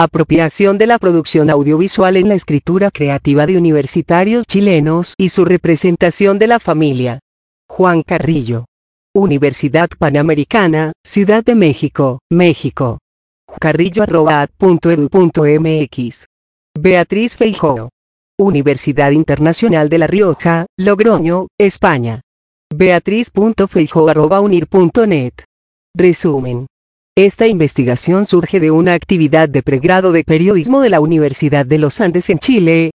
Apropiación de la producción audiovisual en la escritura creativa de universitarios chilenos y su representación de la familia. Juan Carrillo. Universidad Panamericana, Ciudad de México, México. carrillo@ad.edu.mx. Beatriz Feijoo. Universidad Internacional de La Rioja, Logroño, España. beatriz.feijoo@unir.net. Resumen. Esta investigación surge de una actividad de pregrado de periodismo de la Universidad de los Andes en Chile,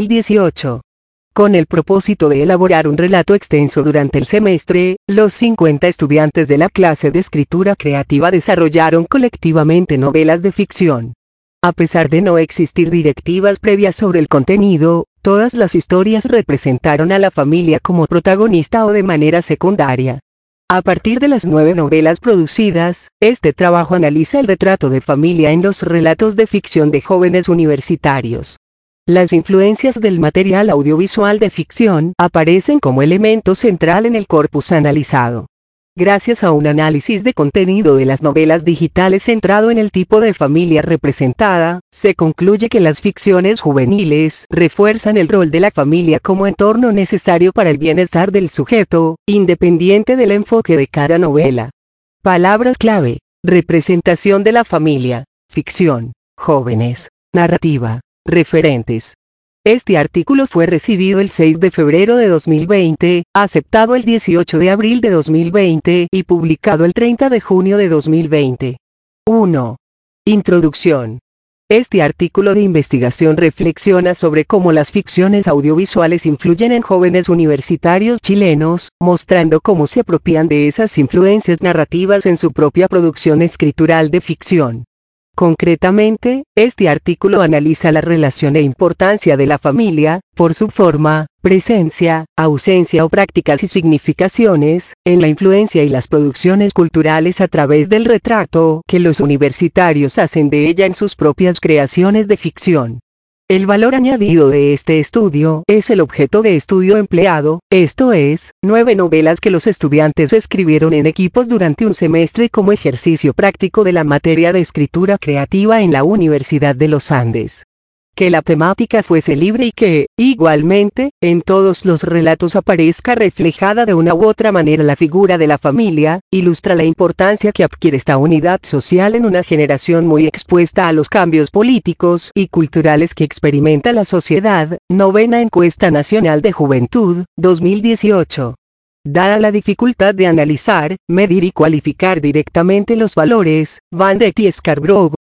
2018. Con el propósito de elaborar un relato extenso durante el semestre, los 50 estudiantes de la clase de escritura creativa desarrollaron colectivamente novelas de ficción. A pesar de no existir directivas previas sobre el contenido, todas las historias representaron a la familia como protagonista o de manera secundaria. A partir de las 9 novelas producidas, este trabajo analiza el retrato de familia en los relatos de ficción de jóvenes universitarios. Las influencias del material audiovisual de ficción aparecen como elemento central en el corpus analizado. Gracias a un análisis de contenido de las novelas digitales centrado en el tipo de familia representada, se concluye que las ficciones juveniles refuerzan el rol de la familia como entorno necesario para el bienestar del sujeto, independiente del enfoque de cada novela. Palabras clave: representación de la familia, ficción, jóvenes, narrativa, referentes. Este artículo fue recibido el 6 de febrero de 2020, aceptado el 18 de abril de 2020 y publicado el 30 de junio de 2020. 1. Introducción. Este artículo de investigación reflexiona sobre cómo las ficciones audiovisuales influyen en jóvenes universitarios chilenos, mostrando cómo se apropian de esas influencias narrativas en su propia producción escritural de ficción. Concretamente, este artículo analiza la relación e importancia de la familia, por su forma, presencia, ausencia o prácticas y significaciones, en la influencia y las producciones culturales a través del retrato que los universitarios hacen de ella en sus propias creaciones de ficción. El valor añadido de este estudio es el objeto de estudio empleado, esto es, 9 novelas que los estudiantes escribieron en equipos durante un semestre como ejercicio práctico de la materia de escritura creativa en la Universidad de los Andes. Que la temática fuese libre y que, igualmente, en todos los relatos aparezca reflejada de una u otra manera la figura de la familia, ilustra la importancia que adquiere esta unidad social en una generación muy expuesta a los cambios políticos y culturales que experimenta la sociedad. Novena Encuesta Nacional de Juventud, 2018. Dada la dificultad de analizar, medir y cualificar directamente los valores, Van Dijk y Scarborough,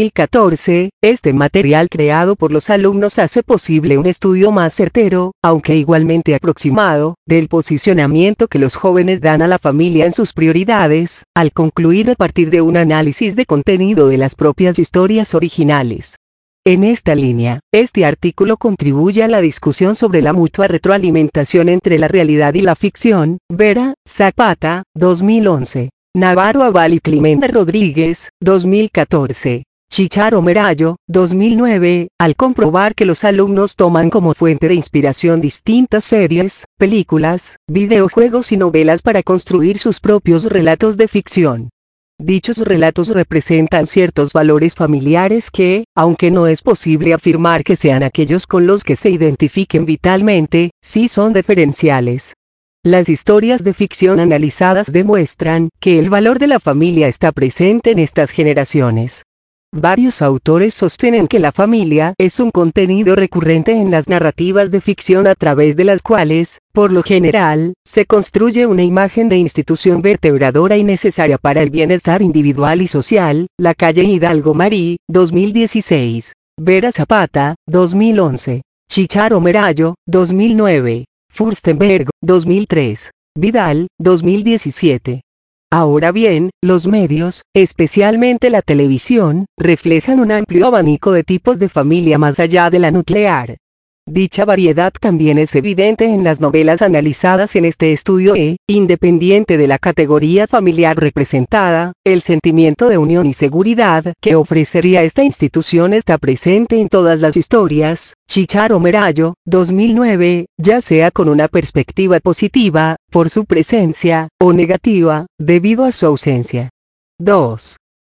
2014, este material creado por los alumnos hace posible un estudio más certero, aunque igualmente aproximado, del posicionamiento que los jóvenes dan a la familia en sus prioridades, al concluir a partir de un análisis de contenido de las propias historias originales. En esta línea, este artículo contribuye a la discusión sobre la mutua retroalimentación entre la realidad y la ficción. Vera, Zapata, 2011. Navarro Aval y Clemente Rodríguez, 2014. Chicharo Merayo, 2009, al comprobar que los alumnos toman como fuente de inspiración distintas series, películas, videojuegos y novelas para construir sus propios relatos de ficción. Dichos relatos representan ciertos valores familiares que, aunque no es posible afirmar que sean aquellos con los que se identifiquen vitalmente, sí son referenciales. Las historias de ficción analizadas demuestran que el valor de la familia está presente en estas generaciones. Varios autores sostienen que la familia es un contenido recurrente en las narrativas de ficción a través de las cuales, por lo general, se construye una imagen de institución vertebradora y necesaria para el bienestar individual y social. La calle Hidalgo Marí, 2016. Vera Zapata, 2011. Chicharo Merayo, 2009. Furstenberg, 2003. Vidal, 2017. Ahora bien, los medios, especialmente la televisión, reflejan un amplio abanico de tipos de familia más allá de la nuclear. Dicha variedad también es evidente en las novelas analizadas en este estudio independiente de la categoría familiar representada, el sentimiento de unión y seguridad que ofrecería esta institución está presente en todas las historias. Chicharo Merayo, 2009, ya sea con una perspectiva positiva, por su presencia, o negativa, debido a su ausencia. 2.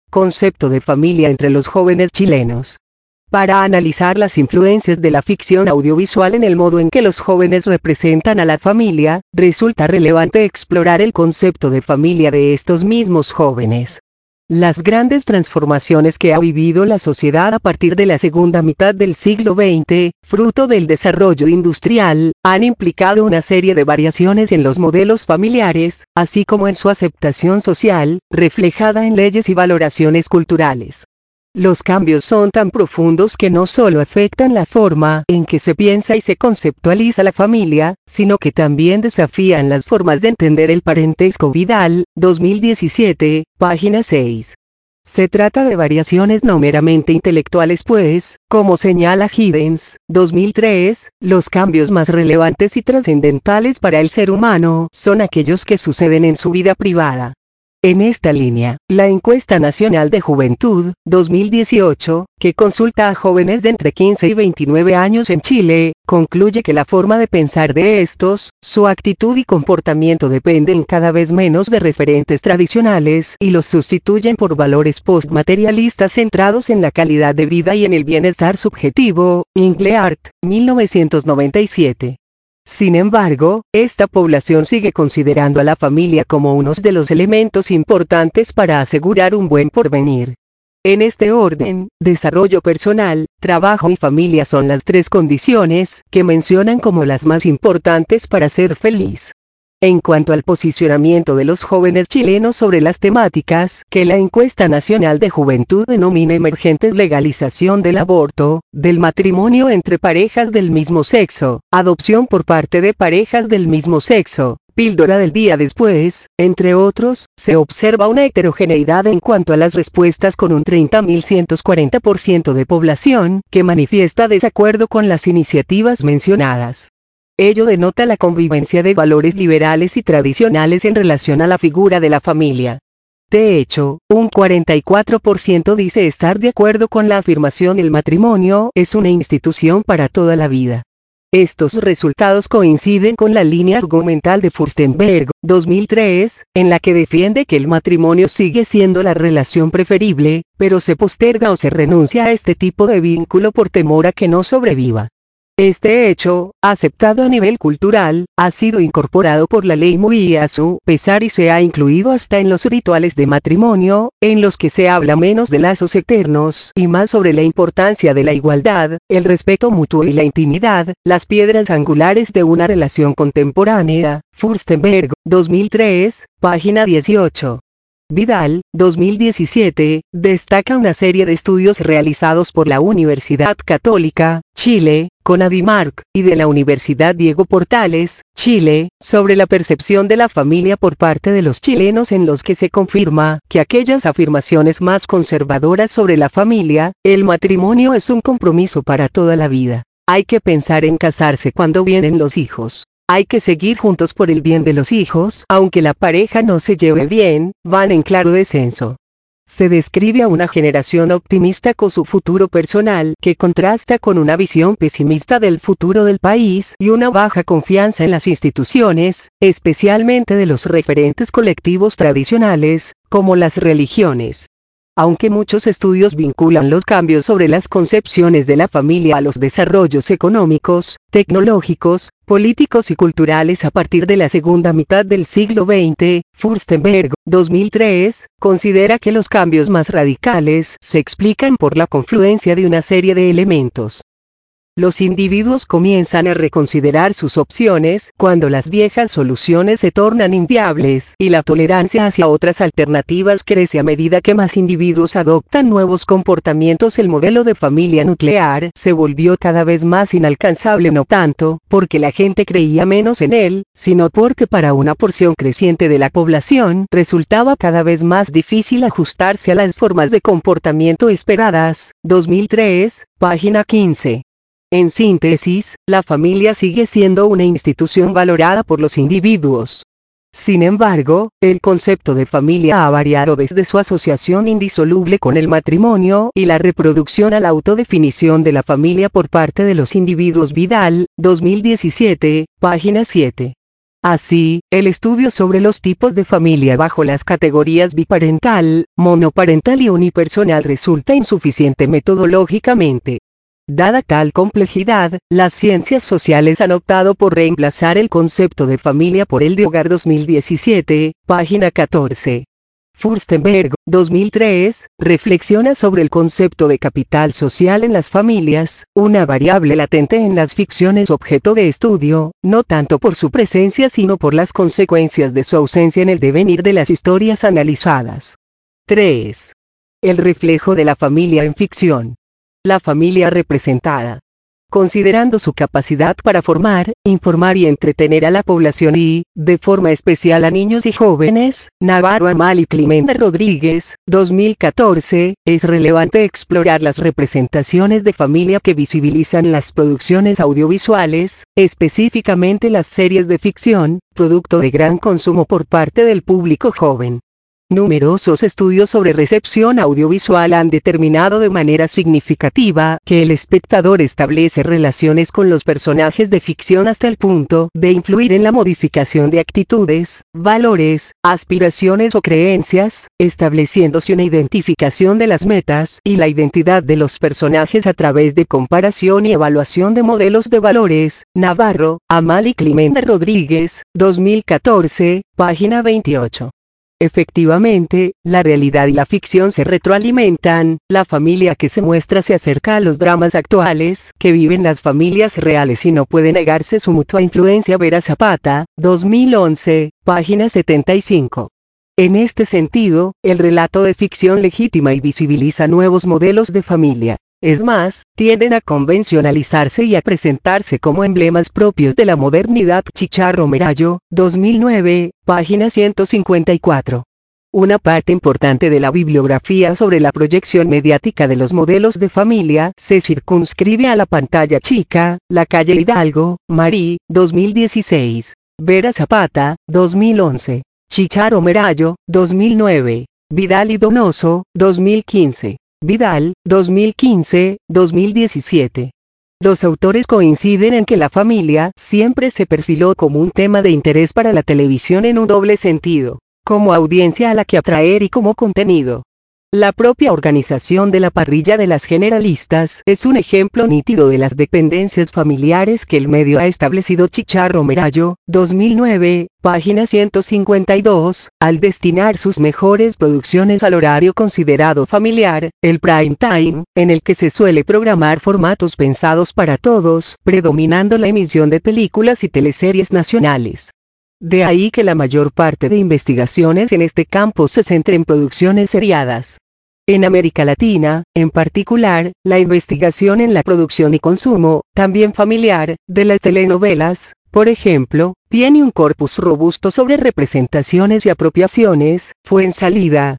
concepto de familia entre los jóvenes chilenos. Para analizar las influencias de la ficción audiovisual en el modo en que los jóvenes representan a la familia, resulta relevante explorar el concepto de familia de estos mismos jóvenes. Las grandes transformaciones que ha vivido la sociedad a partir de la segunda mitad del siglo XX, fruto del desarrollo industrial, han implicado una serie de variaciones en los modelos familiares, así como en su aceptación social, reflejada en leyes y valoraciones culturales. Los cambios son tan profundos que no solo afectan la forma en que se piensa y se conceptualiza la familia, sino que también desafían las formas de entender el parentesco. Vidal, 2017, página 6. Se trata de variaciones no meramente intelectuales pues, como señala Giddens, 2003, los cambios más relevantes y trascendentales para el ser humano son aquellos que suceden en su vida privada. En esta línea, la Encuesta Nacional de Juventud, 2018, que consulta a jóvenes de entre 15 y 29 años en Chile, concluye que la forma de pensar de estos, su actitud y comportamiento dependen cada vez menos de referentes tradicionales y los sustituyen por valores postmaterialistas centrados en la calidad de vida y en el bienestar subjetivo. Ingleart, 1997. Sin embargo, esta población sigue considerando a la familia como uno de los elementos importantes para asegurar un buen porvenir. En este orden, desarrollo personal, trabajo y familia son las tres condiciones que mencionan como las más importantes para ser feliz. En cuanto al posicionamiento de los jóvenes chilenos sobre las temáticas que la Encuesta Nacional de Juventud denomina emergentes: legalización del aborto, del matrimonio entre parejas del mismo sexo, adopción por parte de parejas del mismo sexo, píldora del día después, entre otros, se observa una heterogeneidad en cuanto a las respuestas con un 30.140% de población que manifiesta desacuerdo con las iniciativas mencionadas. Ello denota la convivencia de valores liberales y tradicionales en relación a la figura de la familia. De hecho, un 44% dice estar de acuerdo con la afirmación: el matrimonio es una institución para toda la vida. Estos resultados coinciden con la línea argumental de Furstenberg, 2003, en la que defiende que el matrimonio sigue siendo la relación preferible, pero se posterga o se renuncia a este tipo de vínculo por temor a que no sobreviva. Este hecho, aceptado a nivel cultural, ha sido incorporado por la ley muy a su pesar y se ha incluido hasta en los rituales de matrimonio, en los que se habla menos de lazos eternos y más sobre la importancia de la igualdad, el respeto mutuo y la intimidad, las piedras angulares de una relación contemporánea. Furstenberg, 2003, página 18. Vidal, 2017, destaca una serie de estudios realizados por la Universidad Católica, Chile, CONADIMARC, y de la Universidad Diego Portales, Chile, sobre la percepción de la familia por parte de los chilenos, en los que se confirma que aquellas afirmaciones más conservadoras sobre la familia: el matrimonio es un compromiso para toda la vida, hay que pensar en casarse cuando vienen los hijos, hay que seguir juntos por el bien de los hijos, aunque la pareja no se lleve bien, van en claro descenso. Se describe a una generación optimista con su futuro personal, que contrasta con una visión pesimista del futuro del país y una baja confianza en las instituciones, especialmente de los referentes colectivos tradicionales, como las religiones. Aunque muchos estudios vinculan los cambios sobre las concepciones de la familia a los desarrollos económicos, tecnológicos, políticos y culturales a partir de la segunda mitad del siglo XX, Furstenberg, 2003, considera que los cambios más radicales se explican por la confluencia de una serie de elementos. Los individuos comienzan a reconsiderar sus opciones cuando las viejas soluciones se tornan inviables y la tolerancia hacia otras alternativas crece a medida que más individuos adoptan nuevos comportamientos. El modelo de familia nuclear se volvió cada vez más inalcanzable, no tanto porque la gente creía menos en él, sino porque para una porción creciente de la población resultaba cada vez más difícil ajustarse a las formas de comportamiento esperadas. 2003, página 15. En síntesis, la familia sigue siendo una institución valorada por los individuos. Sin embargo, el concepto de familia ha variado desde su asociación indisoluble con el matrimonio y la reproducción a la autodefinición de la familia por parte de los individuos. Vidal, 2017, página 7. Así, el estudio sobre los tipos de familia bajo las categorías biparental, monoparental y unipersonal resulta insuficiente metodológicamente. Dada tal complejidad, las ciencias sociales han optado por reemplazar el concepto de familia por el de hogar. 2017, página 14. Furstenberg, 2003, reflexiona sobre el concepto de capital social en las familias, una variable latente en las ficciones objeto de estudio, no tanto por su presencia sino por las consecuencias de su ausencia en el devenir de las historias analizadas. 3. El reflejo de la familia en ficción. La familia representada. Considerando su capacidad para formar, informar y entretener a la población y, de forma especial a niños y jóvenes, Navarro Amal y Clemente Rodríguez, 2014, es relevante explorar las representaciones de familia que visibilizan las producciones audiovisuales, específicamente las series de ficción, producto de gran consumo por parte del público joven. Numerosos estudios sobre recepción audiovisual han determinado de manera significativa que el espectador establece relaciones con los personajes de ficción hasta el punto de influir en la modificación de actitudes, valores, aspiraciones o creencias, estableciéndose una identificación de las metas y la identidad de los personajes a través de comparación y evaluación de modelos de valores. Navarro, Amal y Clemente Rodríguez, 2014, página 28. Efectivamente, la realidad y la ficción se retroalimentan, la familia que se muestra se acerca a los dramas actuales que viven las familias reales y no puede negarse su mutua influencia. Vera Zapata, 2011, página 75. En este sentido, el relato de ficción legitima y visibiliza nuevos modelos de familia. Es más, tienden a convencionalizarse y a presentarse como emblemas propios de la modernidad. Chicharro Merayo, 2009, página 154. Una parte importante de la bibliografía sobre la proyección mediática de los modelos de familia se circunscribe a la pantalla chica. La calle Hidalgo, Marí, 2016. Vera Zapata, 2011. Chicharro Merayo, 2009. Vidal y Donoso, 2015. Vidal, 2015, 2017. Los autores coinciden en que la familia siempre se perfiló como un tema de interés para la televisión en un doble sentido, como audiencia a la que atraer y como contenido. La propia organización de la parrilla de las generalistas es un ejemplo nítido de las dependencias familiares que el medio ha establecido. Chicharro Merayo, 2009, página 152, al destinar sus mejores producciones al horario considerado familiar, el prime time, en el que se suele programar formatos pensados para todos, predominando la emisión de películas y teleseries nacionales. De ahí que la mayor parte de investigaciones en este campo se centre en producciones seriadas. En América Latina, en particular, la investigación en la producción y consumo, también familiar, de las telenovelas, por ejemplo, tiene un corpus robusto sobre representaciones y apropiaciones. Fuensalida,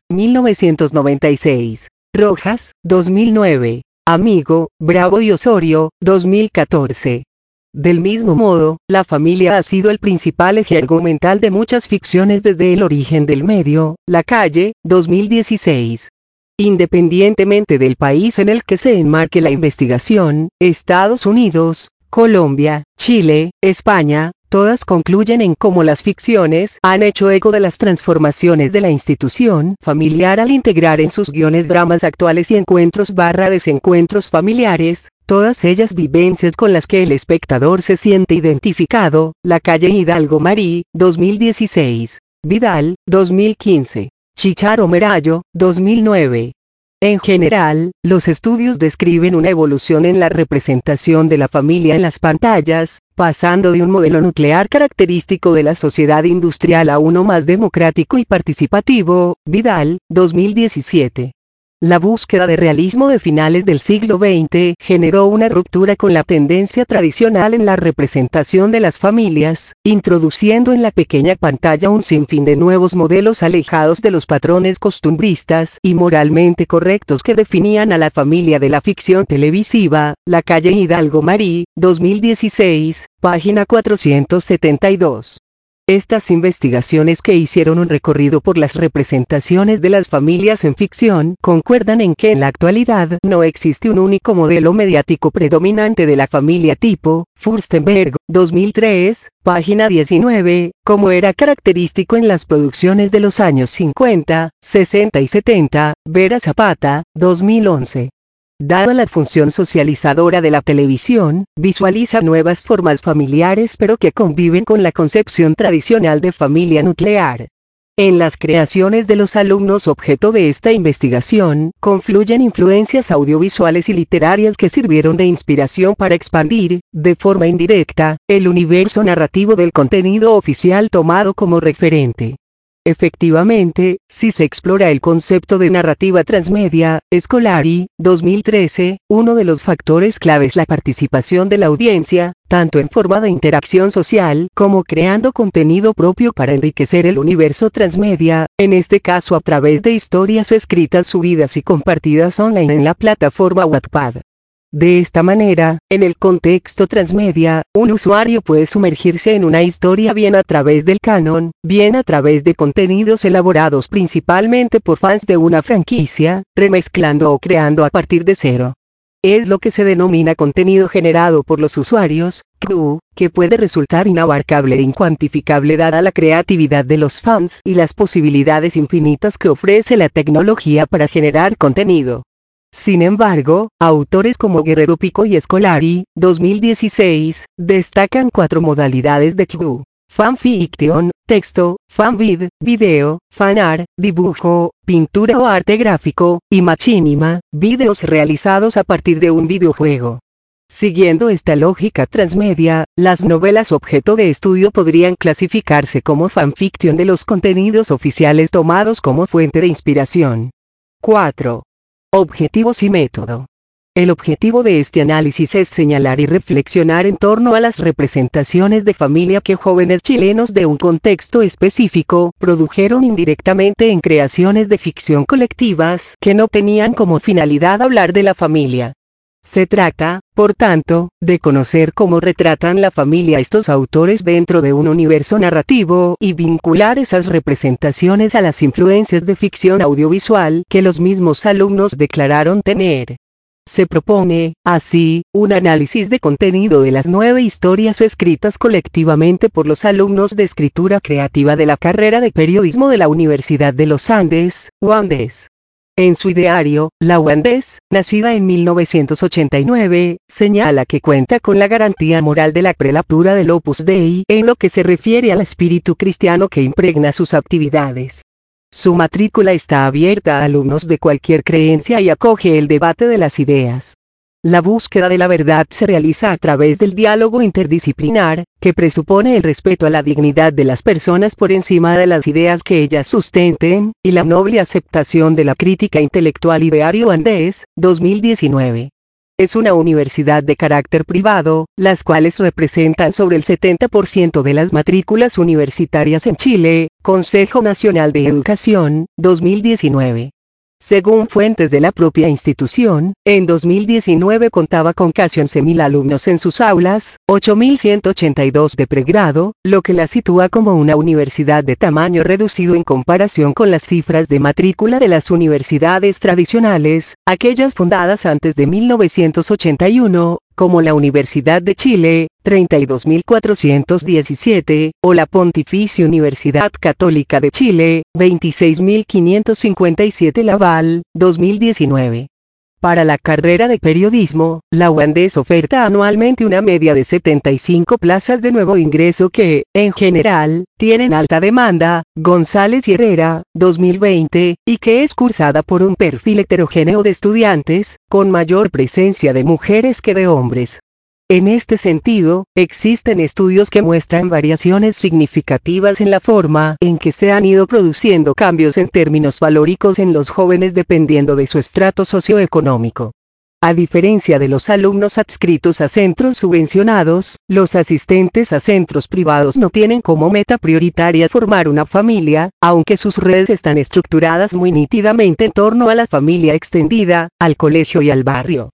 1996. Rojas, 2009. Amigo, Bravo y Osorio, 2014. Del mismo modo, la familia ha sido el principal eje argumental de muchas ficciones desde el origen del medio. La calle, 2016. Independientemente del país en el que se enmarque la investigación, Estados Unidos, Colombia, Chile, España, todas concluyen en cómo las ficciones han hecho eco de las transformaciones de la institución familiar al integrar en sus guiones dramas actuales y encuentros/desencuentros familiares, todas ellas vivencias con las que el espectador se siente identificado. La calle Hidalgo Marí, 2016. Vidal, 2015. Chicharro Merayo, 2009. En general, los estudios describen una evolución en la representación de la familia en las pantallas, pasando de un modelo nuclear característico de la sociedad industrial a uno más democrático y participativo. Vidal, 2017. La búsqueda de realismo de finales del siglo XX generó una ruptura con la tendencia tradicional en la representación de las familias, introduciendo en la pequeña pantalla un sinfín de nuevos modelos alejados de los patrones costumbristas y moralmente correctos que definían a la familia de la ficción televisiva. La calle Hidalgo Marí, 2016, página 472. Estas investigaciones, que hicieron un recorrido por las representaciones de las familias en ficción, concuerdan en que en la actualidad no existe un único modelo mediático predominante de la familia tipo. Furstenberg, 2003, página 19, como era característico en las producciones de los años 50, 60 y 70, Vera Zapata, 2011. Dada la función socializadora de la televisión, visualiza nuevas formas familiares pero que conviven con la concepción tradicional de familia nuclear. En las creaciones de los alumnos objeto de esta investigación, confluyen influencias audiovisuales y literarias que sirvieron de inspiración para expandir, de forma indirecta, el universo narrativo del contenido oficial tomado como referente. Efectivamente, si se explora el concepto de narrativa transmedia, Scolari, 2013, uno de los factores clave es la participación de la audiencia, tanto en forma de interacción social como creando contenido propio para enriquecer el universo transmedia, en este caso a través de historias escritas, subidas y compartidas online en la plataforma Wattpad. De esta manera, en el contexto transmedia, un usuario puede sumergirse en una historia bien a través del canon, bien a través de contenidos elaborados principalmente por fans de una franquicia, remezclando o creando a partir de cero. Es lo que se denomina contenido generado por los usuarios, CRU, que puede resultar inabarcable e incuantificable dada la creatividad de los fans y las posibilidades infinitas que ofrece la tecnología para generar contenido. Sin embargo, autores como Guerrero Pico y Scolari, 2016, destacan 4 modalidades de CRU: fanfiction, texto, fanvid, video, fanart, dibujo, pintura o arte gráfico, y machinima, videos realizados a partir de un videojuego. Siguiendo esta lógica transmedia, las novelas objeto de estudio podrían clasificarse como fanfiction de los contenidos oficiales tomados como fuente de inspiración. 4. Objetivos y método. El objetivo de este análisis es señalar y reflexionar en torno a las representaciones de familia que jóvenes chilenos de un contexto específico produjeron indirectamente en creaciones de ficción colectivas que no tenían como finalidad hablar de la familia. Se trata, por tanto, de conocer cómo retratan la familia estos autores dentro de un universo narrativo y vincular esas representaciones a las influencias de ficción audiovisual que los mismos alumnos declararon tener. Se propone, así, un análisis de contenido de las 9 historias escritas colectivamente por los alumnos de escritura creativa de la carrera de periodismo de la Universidad de los Andes, UANDES. En su ideario, la UANDES, nacida en 1989, señala que cuenta con la garantía moral de la prelatura del Opus Dei en lo que se refiere al espíritu cristiano que impregna sus actividades. Su matrícula está abierta a alumnos de cualquier creencia y acoge el debate de las ideas. La búsqueda de la verdad se realiza a través del diálogo interdisciplinar, que presupone el respeto a la dignidad de las personas por encima de las ideas que ellas sustenten, y la noble aceptación de la crítica intelectual. Ideario Andes, 2019. Es una universidad de carácter privado, las cuales representan sobre el 70% de las matrículas universitarias en Chile. Consejo Nacional de Educación, 2019. Según fuentes de la propia institución, en 2019 contaba con casi 11.000 alumnos en sus aulas, 8.182 de pregrado, lo que la sitúa como una universidad de tamaño reducido en comparación con las cifras de matrícula de las universidades tradicionales, aquellas fundadas antes de 1981, como la Universidad de Chile, 32.417, o la Pontificia Universidad Católica de Chile, 26.557. Laval, 2019. Para la carrera de periodismo, la UANDES oferta anualmente una media de 75 plazas de nuevo ingreso que, en general, tienen alta demanda. González y Herrera, 2020, y que es cursada por un perfil heterogéneo de estudiantes, con mayor presencia de mujeres que de hombres. En este sentido, existen estudios que muestran variaciones significativas en la forma en que se han ido produciendo cambios en términos valóricos en los jóvenes dependiendo de su estrato socioeconómico. A diferencia de los alumnos adscritos a centros subvencionados, los asistentes a centros privados no tienen como meta prioritaria formar una familia, aunque sus redes están estructuradas muy nítidamente en torno a la familia extendida, al colegio y al barrio.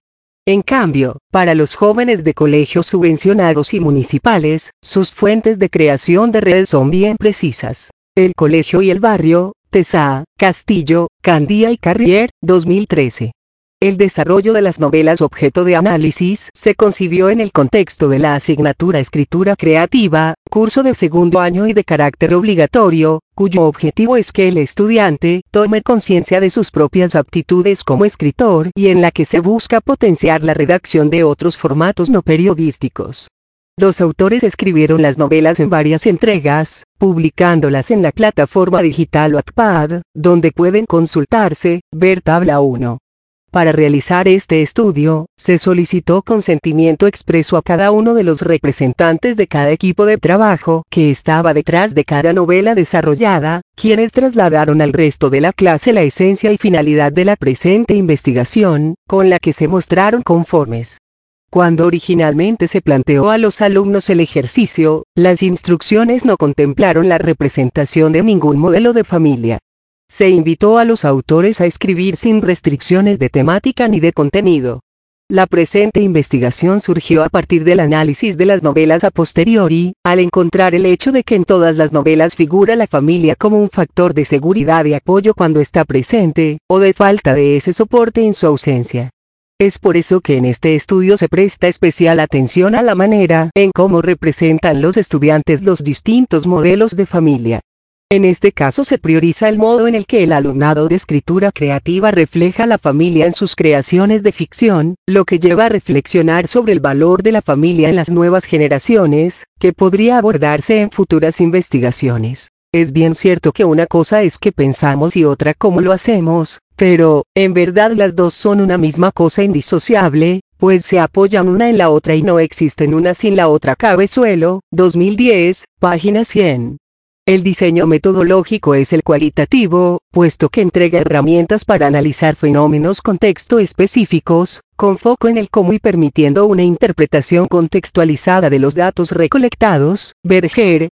En cambio, para los jóvenes de colegios subvencionados y municipales, sus fuentes de creación de redes son bien precisas. El colegio y el barrio, Tesá, Castillo, Candía y Carrier, 2013. El desarrollo de las novelas objeto de análisis se concibió en el contexto de la asignatura Escritura Creativa, curso de segundo año y de carácter obligatorio, cuyo objetivo es que el estudiante tome conciencia de sus propias aptitudes como escritor y en la que se busca potenciar la redacción de otros formatos no periodísticos. Los autores escribieron las novelas en varias entregas, publicándolas en la plataforma digital Wattpad, donde pueden consultarse, ver tabla 1. Para realizar este estudio, se solicitó consentimiento expreso a cada uno de los representantes de cada equipo de trabajo que estaba detrás de cada novela desarrollada, quienes trasladaron al resto de la clase la esencia y finalidad de la presente investigación, con la que se mostraron conformes. Cuando originalmente se planteó a los alumnos el ejercicio, las instrucciones no contemplaron la representación de ningún modelo de familia. Se invitó a los autores a escribir sin restricciones de temática ni de contenido. La presente investigación surgió a partir del análisis de las novelas a posteriori, al encontrar el hecho de que en todas las novelas figura la familia como un factor de seguridad y apoyo cuando está presente, o de falta de ese soporte en su ausencia. Es por eso que en este estudio se presta especial atención a la manera en cómo representan los estudiantes los distintos modelos de familia. En este caso se prioriza el modo en el que el alumnado de escritura creativa refleja la familia en sus creaciones de ficción, lo que lleva a reflexionar sobre el valor de la familia en las nuevas generaciones, que podría abordarse en futuras investigaciones. Es bien cierto que una cosa es que pensamos y otra cómo lo hacemos, pero, en verdad las dos son una misma cosa indisociable, pues se apoyan una en la otra y no existen una sin la otra. Cabezuelo, 2010, página 100. El diseño metodológico es el cualitativo, puesto que entrega herramientas para analizar fenómenos contexto específicos, con foco en el cómo y permitiendo una interpretación contextualizada de los datos recolectados. Berger,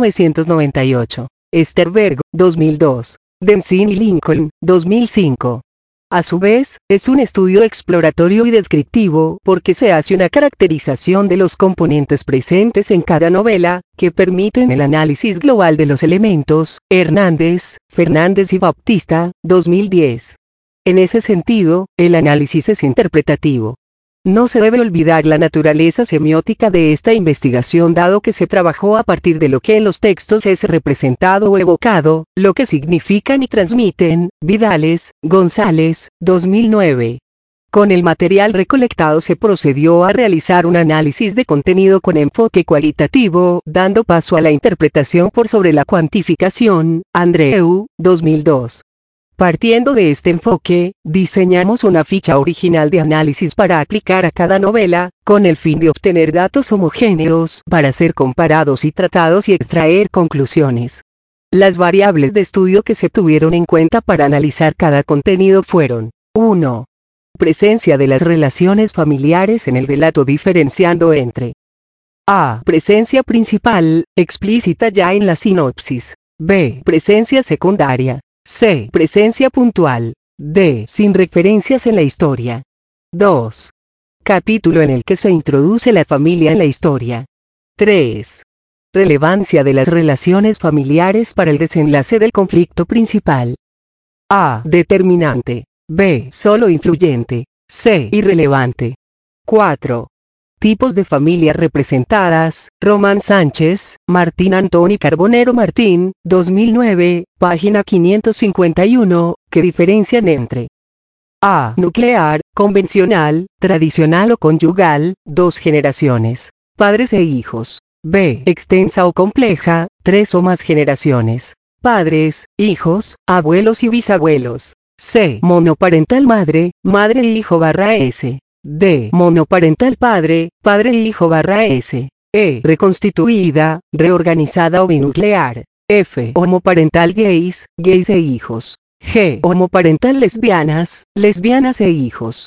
1998. Esterberg, 2002. Denzin y Lincoln, 2005. A su vez, es un estudio exploratorio y descriptivo porque se hace una caracterización de los componentes presentes en cada novela, que permiten el análisis global de los elementos. Hernández, Fernández y Baptista, 2010. En ese sentido, el análisis es interpretativo. No se debe olvidar la naturaleza semiótica de esta investigación dado que se trabajó a partir de lo que en los textos es representado o evocado, lo que significan y transmiten. Vidales, González, 2009. Con el material recolectado se procedió a realizar un análisis de contenido con enfoque cualitativo, dando paso a la interpretación por sobre la cuantificación. Andreu, 2002. Partiendo de este enfoque, diseñamos una ficha original de análisis para aplicar a cada novela, con el fin de obtener datos homogéneos para ser comparados y tratados y extraer conclusiones. Las variables de estudio que se tuvieron en cuenta para analizar cada contenido fueron: 1. Presencia de las relaciones familiares en el relato diferenciando entre a. Presencia principal, explícita ya en la sinopsis. B. Presencia secundaria. C. Presencia puntual. D. Sin referencias en la historia. 2. Capítulo en el que se introduce la familia en la historia. 3. Relevancia de las relaciones familiares para el desenlace del conflicto principal. A. Determinante. B. Solo influyente. C. Irrelevante. 4. Tipos de familias representadas. Román Sánchez, Martín Antoni Carbonero Martín, 2009, página 551, que diferencian entre a. Nuclear, convencional, tradicional o conyugal, 2 generaciones, padres e hijos. B. Extensa o compleja, 3 o más generaciones, padres, hijos, abuelos y bisabuelos. C. Monoparental madre, madre e hijo /S. D. Monoparental padre, padre e hijo /S. E. Reconstituida, reorganizada o binuclear. F. Homoparental gays, gays e hijos. G. Homoparental lesbianas, lesbianas e hijos.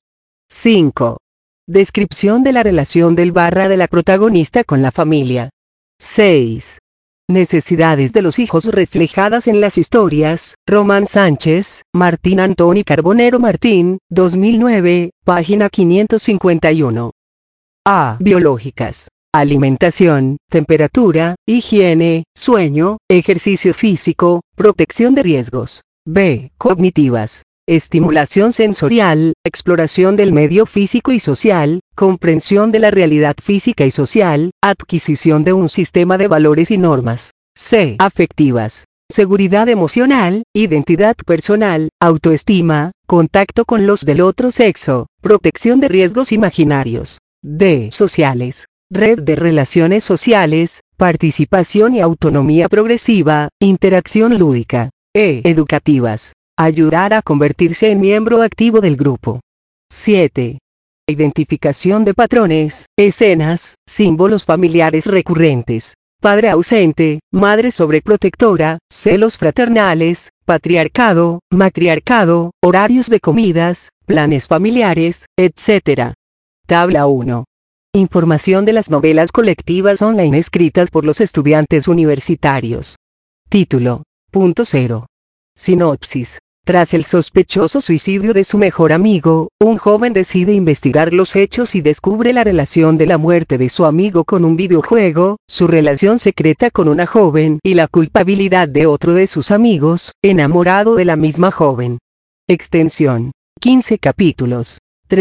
5. Descripción de la relación del / de la protagonista con la familia. 6. Necesidades de los hijos reflejadas en las historias. Román Sánchez, Martín Antoni Carbonero Martín, 2009, página 551. A. Biológicas. Alimentación, temperatura, higiene, sueño, ejercicio físico, protección de riesgos. B. Cognitivas. Estimulación sensorial, exploración del medio físico y social, comprensión de la realidad física y social, adquisición de un sistema de valores y normas. C. Afectivas. Seguridad emocional, identidad personal, autoestima, contacto con los del otro sexo, protección de riesgos imaginarios. D. Sociales. Red de relaciones sociales, participación y autonomía progresiva, interacción lúdica. E. Educativas. Ayudar a convertirse en miembro activo del grupo. 7. Identificación de patrones, escenas, símbolos familiares recurrentes. Padre ausente, madre sobreprotectora, celos fraternales, patriarcado, matriarcado, horarios de comidas, planes familiares, etc. Tabla 1. Información de las novelas colectivas online escritas por los estudiantes universitarios. Título. Punto 0. Sinopsis. Tras el sospechoso suicidio de su mejor amigo, un joven decide investigar los hechos y descubre la relación de la muerte de su amigo con un videojuego, su relación secreta con una joven y la culpabilidad de otro de sus amigos, enamorado de la misma joven. Extensión. 15 capítulos.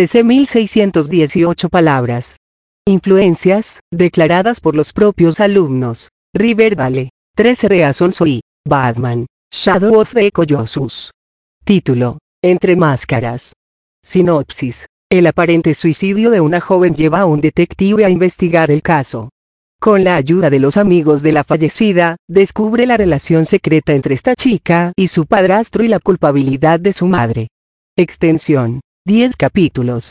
13.618 palabras. Influencias, declaradas por los propios alumnos. Riverdale. 13 Reason Soy. Batman. Shadow of the Colossus. Título. Entre máscaras. Sinopsis. El aparente suicidio de una joven lleva a un detective a investigar el caso. Con la ayuda de los amigos de la fallecida, descubre la relación secreta entre esta chica y su padrastro y la culpabilidad de su madre. Extensión. 10 capítulos.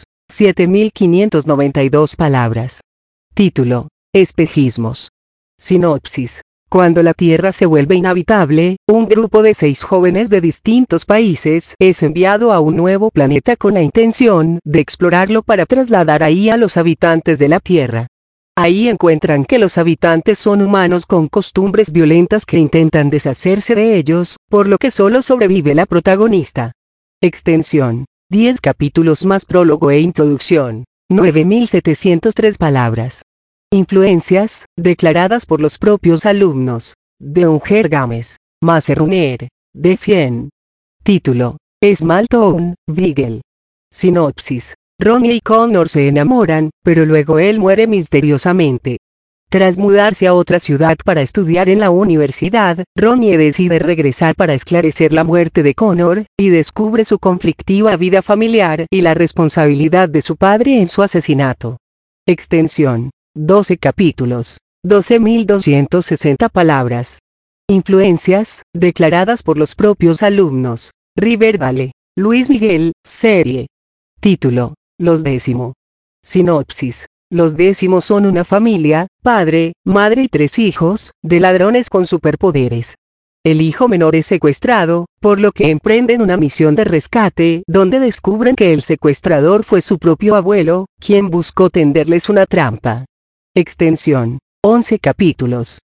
7.592 palabras. Título. Espejismos. Sinopsis. Cuando la Tierra se vuelve inhabitable, un grupo de 6 jóvenes de distintos países es enviado a un nuevo planeta con la intención de explorarlo para trasladar ahí a los habitantes de la Tierra. Ahí encuentran que los habitantes son humanos con costumbres violentas que intentan deshacerse de ellos, por lo que solo sobrevive la protagonista. Extensión. 10 capítulos más prólogo e introducción. 9.703 palabras. Influencias, declaradas por los propios alumnos. De Unger Games. Maserunner. De 100. Título. Small Town, Beagle. Sinopsis. Ronnie y Connor se enamoran, pero luego él muere misteriosamente. Tras mudarse a otra ciudad para estudiar en la universidad, Ronnie decide regresar para esclarecer la muerte de Connor, y descubre su conflictiva vida familiar y la responsabilidad de su padre en su asesinato. Extensión. 12 capítulos. 12.260 palabras. Influencias, declaradas por los propios alumnos. Riverdale. Luis Miguel, serie. Título. Los Décimo. Sinopsis. Los Décimos son una familia, padre, madre y 3 hijos, de ladrones con superpoderes. El hijo menor es secuestrado, por lo que emprenden una misión de rescate, donde descubren que el secuestrador fue su propio abuelo, quien buscó tenderles una trampa. Extensión. 11 capítulos.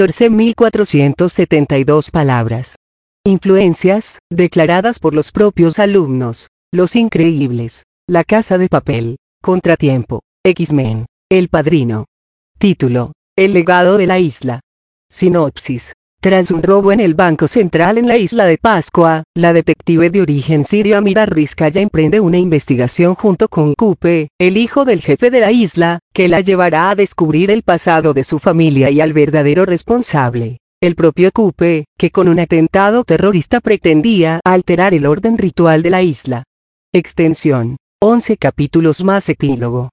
14.472 palabras. Influencias, declaradas por los propios alumnos. Los Increíbles. La Casa de Papel. Contratiempo. X-Men. El Padrino. Título. El legado de la isla. Sinopsis. Tras un robo en el Banco Central en la isla de Pascua, la detective de origen sirio Amira Rizkaya emprende una investigación junto con Kupe, el hijo del jefe de la isla, que la llevará a descubrir el pasado de su familia y al verdadero responsable, el propio Kupe, que con un atentado terrorista pretendía alterar el orden ritual de la isla. Extensión. 11 capítulos más epílogo.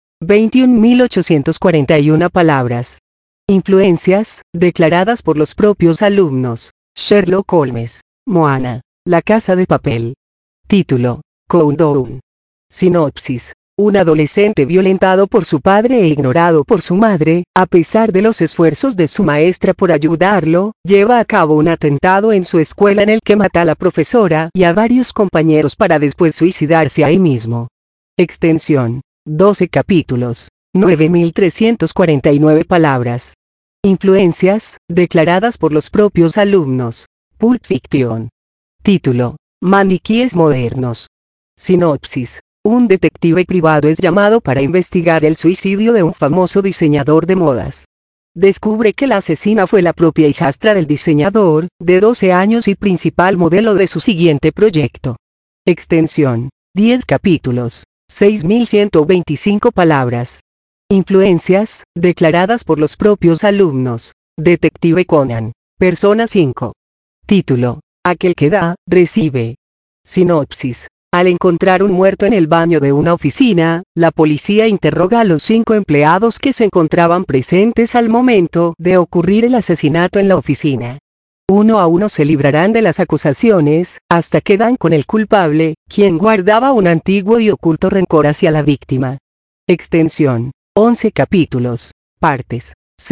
21.841 palabras. Influencias, declaradas por los propios alumnos. Sherlock Holmes. Moana. La Casa de Papel. Título. Countdown. Sinopsis. Un adolescente violentado por su padre e ignorado por su madre, a pesar de los esfuerzos de su maestra por ayudarlo, lleva a cabo un atentado en su escuela en el que mata a la profesora y a varios compañeros para después suicidarse ahí mismo. Extensión. 12 capítulos. 9.349 palabras. Influencias, declaradas por los propios alumnos. Pulp Fiction. Título: Maniquíes modernos. Sinopsis: un detective privado es llamado para investigar el suicidio de un famoso diseñador de modas. Descubre que la asesina fue la propia hijastra del diseñador, de 12 años y principal modelo de su siguiente proyecto. Extensión: 10 capítulos, 6.125 palabras. Influencias, declaradas por los propios alumnos. Detective Conan. Persona 5. Título: aquel que da, recibe. Sinopsis: al encontrar un muerto en el baño de una oficina, la policía interroga a los 5 empleados que se encontraban presentes al momento de ocurrir el asesinato en la oficina. Uno a uno se librarán de las acusaciones, hasta que dan con el culpable, quien guardaba un antiguo y oculto rencor hacia la víctima. Extensión: 11 capítulos. Partes: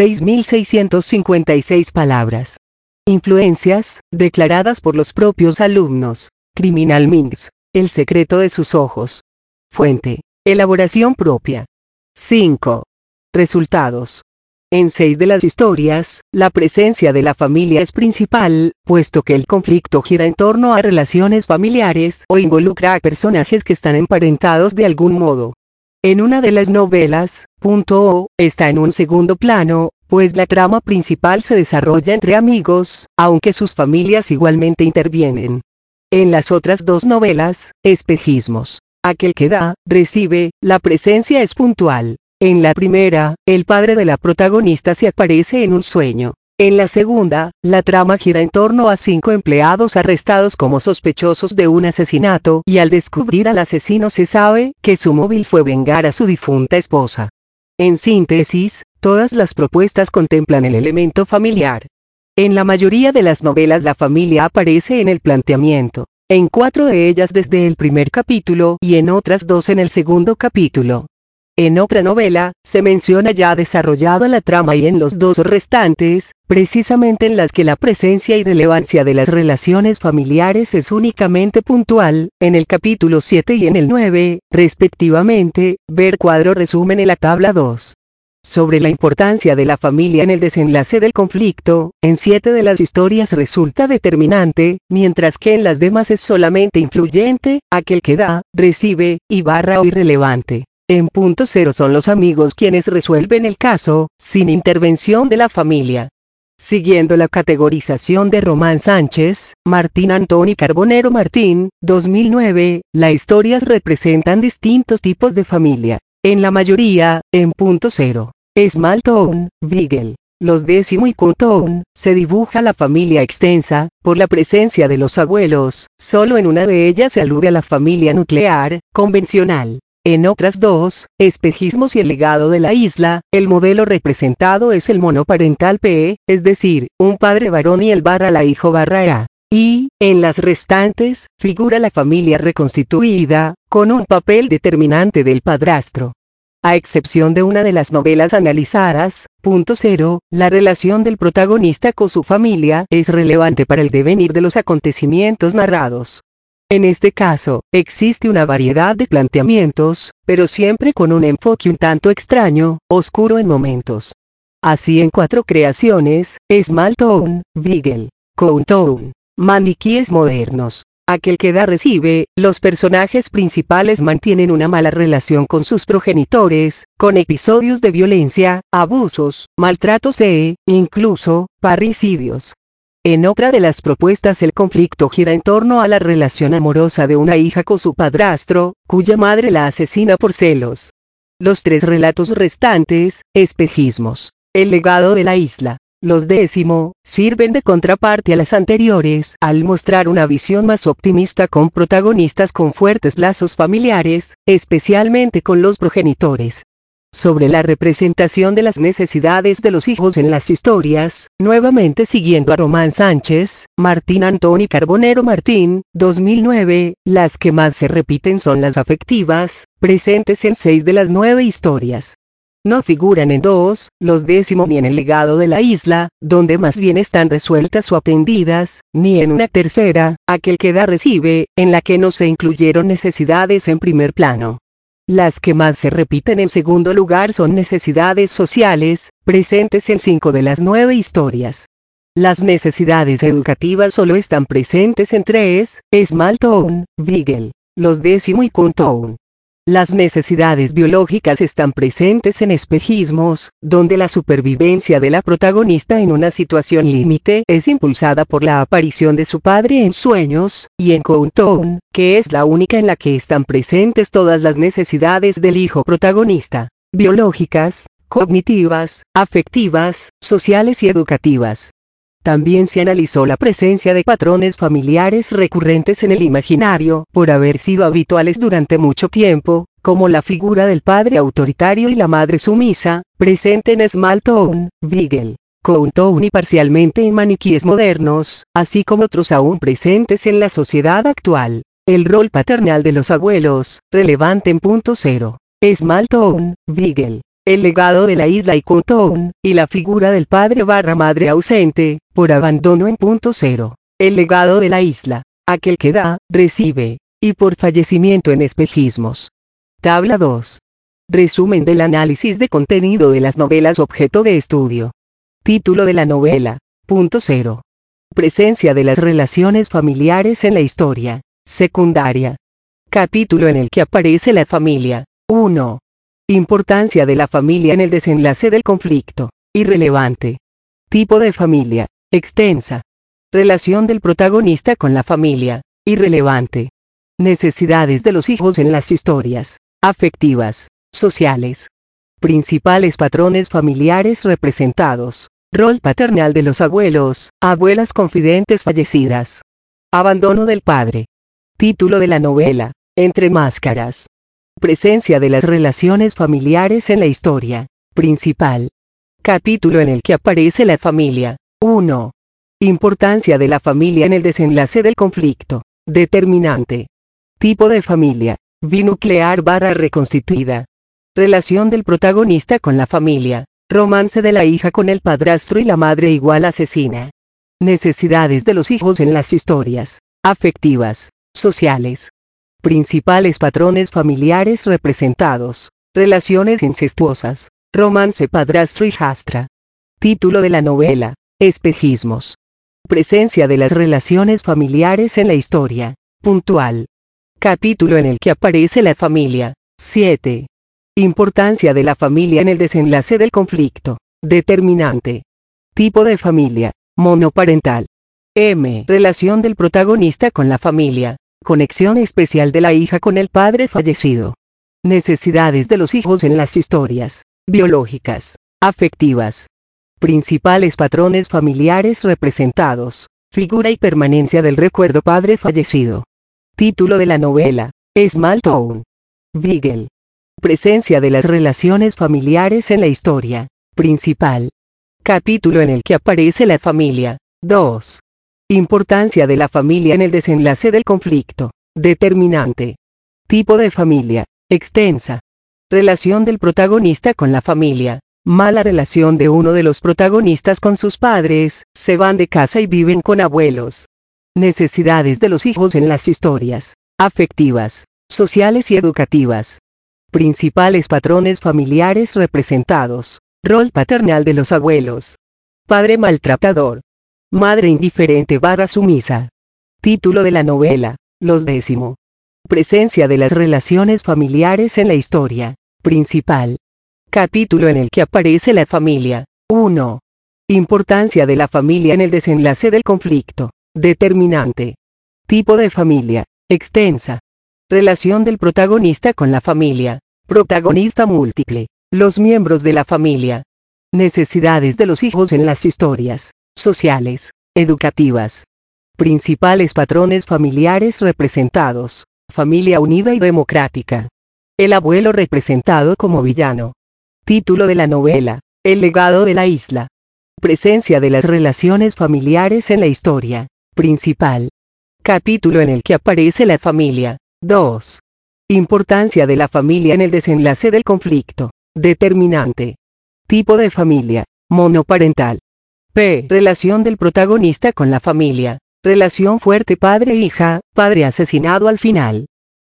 6.656 palabras. Influencias, declaradas por los propios alumnos. Criminal Minds. El secreto de sus ojos. Fuente: elaboración propia. 5. Resultados. En 6 de las historias, la presencia de la familia es principal, puesto que el conflicto gira en torno a relaciones familiares o involucra a personajes que están emparentados de algún modo. En una de las novelas, O está en un segundo plano, pues la trama principal se desarrolla entre amigos, aunque sus familias igualmente intervienen. En las otras 2 novelas, Espejismos, aquel que da, recibe, la presencia es puntual. En la primera, el padre de la protagonista se aparece en un sueño. En la segunda, la trama gira en torno a 5 empleados arrestados como sospechosos de un asesinato, y al descubrir al asesino se sabe que su móvil fue vengar a su difunta esposa. En síntesis, todas las propuestas contemplan el elemento familiar. En la mayoría de las novelas la familia aparece en el planteamiento, en 4 de ellas desde el primer capítulo y en otras 2 en el segundo capítulo. En otra novela, se menciona ya desarrollada la trama y en los 2 restantes, precisamente en las que la presencia y relevancia de las relaciones familiares es únicamente puntual, en el capítulo 7 y en el 9, respectivamente, ver cuadro resumen en la tabla 2. Sobre la importancia de la familia en el desenlace del conflicto, en 7 de las historias resulta determinante, mientras que en las demás es solamente influyente, aquel que da, recibe, o irrelevante. En punto 0 son los amigos quienes resuelven el caso, sin intervención de la familia. Siguiendo la categorización de Román Sánchez, Martín Antoni Carbonero Martín, 2009, las historias representan distintos tipos de familia. En la mayoría, en punto 0, Small Town, Beagle, los décimo y Countdown, se dibuja la familia extensa, por la presencia de los abuelos, solo en una de ellas se alude a la familia nuclear, convencional. En otras 2, Espejismos y el legado de la isla, el modelo representado es el monoparental P, es decir, un padre varón y el la hijo A. Y, en las restantes, figura la familia reconstituida, con un papel determinante del padrastro. A excepción de una de las novelas analizadas, punto 0, la relación del protagonista con su familia es relevante para el devenir de los acontecimientos narrados. En este caso, existe una variedad de planteamientos, pero siempre con un enfoque un tanto extraño, oscuro en momentos. Así en 4 creaciones, Small Town, Beagle, Countdown, Maniquíes modernos, aquel que da recibe, los personajes principales mantienen una mala relación con sus progenitores, con episodios de violencia, abusos, maltratos e, incluso, parricidios. En otra de las propuestas el conflicto gira en torno a la relación amorosa de una hija con su padrastro, cuya madre la asesina por celos. Los 3 relatos restantes, Espejismos, el legado de la isla, los décimo, sirven de contraparte a las anteriores al mostrar una visión más optimista con protagonistas con fuertes lazos familiares, especialmente con los progenitores. Sobre la representación de las necesidades de los hijos en las historias, nuevamente siguiendo a Román Sánchez, Martín Antoni Carbonero Martín, 2009, las que más se repiten son las afectivas, presentes en 6 de las 9 historias. No figuran en 2, los décimo ni en el legado de la isla, donde más bien están resueltas o atendidas, ni en una tercera, aquel que da recibe, en la que no se incluyeron necesidades en primer plano. Las que más se repiten en segundo lugar son necesidades sociales, presentes en 5 de las 9 historias. Las necesidades educativas solo están presentes en 3, Small Town, Beagle, Los Décimo y Countdown. Las necesidades biológicas están presentes en Espejismos, donde la supervivencia de la protagonista en una situación límite es impulsada por la aparición de su padre en sueños, y en Countdown, que es la única en la que están presentes todas las necesidades del hijo protagonista, biológicas, cognitivas, afectivas, sociales y educativas. También se analizó la presencia de patrones familiares recurrentes en el imaginario, por haber sido habituales durante mucho tiempo, como la figura del padre autoritario y la madre sumisa, presente en Small Town, Beagle, Countdown y parcialmente en maniquíes modernos, así como otros aún presentes en la sociedad actual. El rol paternal de los abuelos, relevante en punto cero. Small Town, Beagle. El legado de la isla y Countdown, y la figura del padre/madre ausente, por abandono en punto cero. El legado de la isla, aquel que da, recibe, y por fallecimiento en Espejismos. Tabla 2. Resumen del análisis de contenido de las novelas objeto de estudio. Título de la novela. Punto 0. Presencia de las relaciones familiares en la historia. Secundaria. Capítulo en el que aparece la familia. 1. Importancia de la familia en el desenlace del conflicto. Irrelevante. Tipo de familia. Extensa. Relación del protagonista con la familia. Irrelevante. Necesidades de los hijos en las historias. Afectivas. Sociales. Principales patrones familiares representados. Rol paternal de los abuelos, abuelas confidentes fallecidas. Abandono del padre. Título de la novela. Entre máscaras. Presencia de las relaciones familiares en la historia. Principal. Capítulo en el que aparece la familia. 1. Importancia de la familia en el desenlace del conflicto. Determinante. Tipo de familia. Binuclear/reconstituida. Relación del protagonista con la familia. Romance de la hija con el padrastro y la madre igual asesina. Necesidades de los hijos en las historias. Afectivas. Sociales. Principales patrones familiares representados. Relaciones incestuosas. Romance padrastro hijastra. Título de la novela. Espejismos. Presencia de las relaciones familiares en la historia. Puntual. Capítulo en el que aparece la familia. 7. Importancia de la familia en el desenlace del conflicto. Determinante. Tipo de familia. Monoparental. M. Relación del protagonista con la familia. Conexión especial de la hija con el padre fallecido. Necesidades de los hijos en las historias. Biológicas. Afectivas. Principales patrones familiares representados. Figura y permanencia del recuerdo padre fallecido. Título de la novela. Small Town. Beagle. Presencia de las relaciones familiares en la historia. Principal. Capítulo en el que aparece la familia. 2. Importancia de la familia en el desenlace del conflicto. Determinante. Tipo de familia. Extensa. Relación del protagonista con la familia. Mala relación de uno de los protagonistas con sus padres, se van de casa y viven con abuelos. Necesidades de los hijos en las historias. Afectivas, sociales y educativas. Principales patrones familiares representados. Rol paternal de los abuelos. Padre maltratador. Madre indiferente/sumisa. Título de la novela. Los Décimo. Presencia de las relaciones familiares en la historia. Principal. Capítulo en el que aparece la familia. 1. Importancia de la familia en el desenlace del conflicto. Determinante. Tipo de familia. Extensa. Relación del protagonista con la familia. Protagonista múltiple. Los miembros de la familia. Necesidades de los hijos en las historias. Sociales. Educativas. Principales patrones familiares representados. Familia unida y democrática. El abuelo representado como villano. Título de la novela. El legado de la isla. Presencia de las relaciones familiares en la historia. Principal. Capítulo en el que aparece la familia. 2. Importancia de la familia en el desenlace del conflicto. Determinante. Tipo de familia. Monoparental. P. Relación del protagonista con la familia. Relación fuerte padre-hija, padre asesinado al final.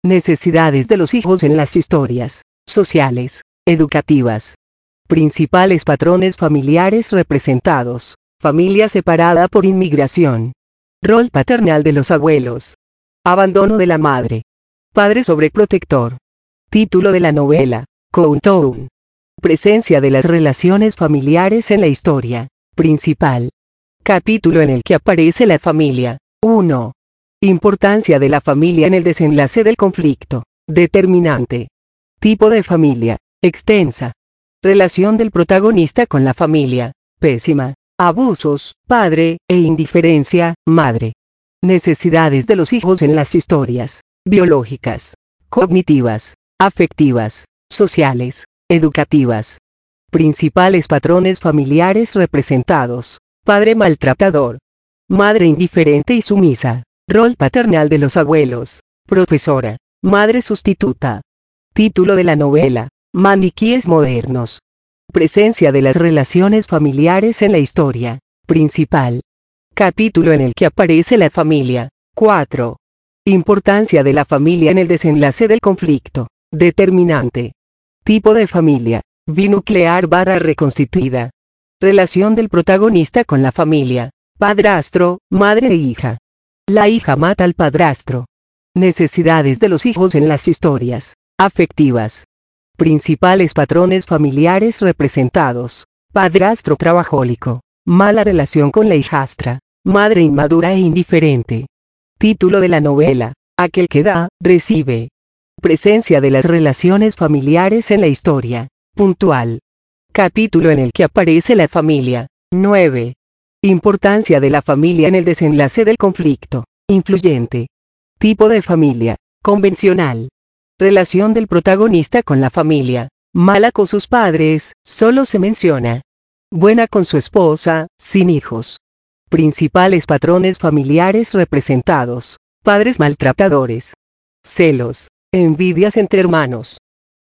Necesidades de los hijos en las historias sociales, educativas. Principales patrones familiares representados. Familia separada por inmigración. Rol paternal de los abuelos. Abandono de la madre. Padre sobreprotector. Título de la novela. Countdown. Presencia de las relaciones familiares en la historia principal. Capítulo en el que aparece la familia. 1. Importancia de la familia en el desenlace del conflicto. Determinante. Tipo de familia. Extensa. Relación del protagonista con la familia. Pésima. Abusos, padre, e indiferencia, madre. Necesidades de los hijos en las historias. Biológicas. Cognitivas. Afectivas. Sociales. Educativas. Principales patrones familiares representados. Padre maltratador. Madre indiferente y sumisa. Rol paternal de los abuelos. Profesora. Madre sustituta. Título de la novela. Maniquíes modernos. Presencia de las relaciones familiares en la historia principal. Capítulo en el que aparece la familia. 4. Importancia de la familia en el desenlace del conflicto. Determinante. Tipo de familia. Binuclear / reconstituida. Relación del protagonista con la familia. Padrastro, madre e hija. La hija mata al padrastro. Necesidades de los hijos en las historias afectivas. Principales patrones familiares representados. Padrastro trabajólico. Mala relación con la hijastra. Madre inmadura e indiferente. Título de la novela. Aquel que da, recibe. Presencia de las relaciones familiares en la historia puntual. Capítulo en el que aparece la familia. 9. Importancia de la familia en el desenlace del conflicto. Influyente. Tipo de familia. Convencional. Relación del protagonista con la familia. Mala con sus padres, solo se menciona. Buena con su esposa, sin hijos. Principales patrones familiares representados. Padres maltratadores. Celos. Envidias entre hermanos.